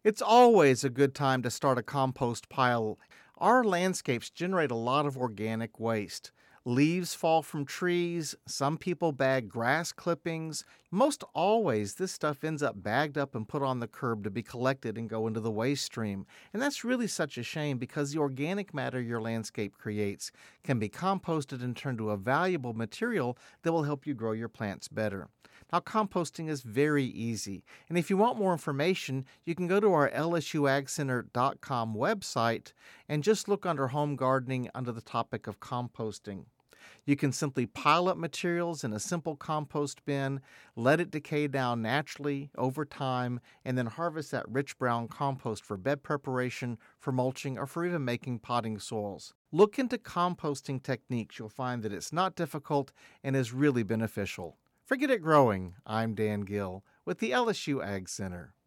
It's always a good time to start a compost pile. Our landscapes generate a lot of organic waste. Leaves fall from trees, some people bag grass clippings. Most always, this stuff ends up bagged up and put on the curb to be collected and go into the waste stream. And that's really such a shame because the organic matter your landscape creates can be composted and turned to a valuable material that will help you grow your plants better. Now, composting is very easy. And if you want more information, you can go to our lsuagcenter.com website and just look under home gardening under the topic of composting. You can simply pile up materials in a simple compost bin, let it decay down naturally over time, and then harvest that rich brown compost for bed preparation, for mulching, or for even making potting soils. Look into composting techniques. You'll find that it's not difficult and is really beneficial. Forget it growing. I'm Dan Gill with the LSU Ag Center.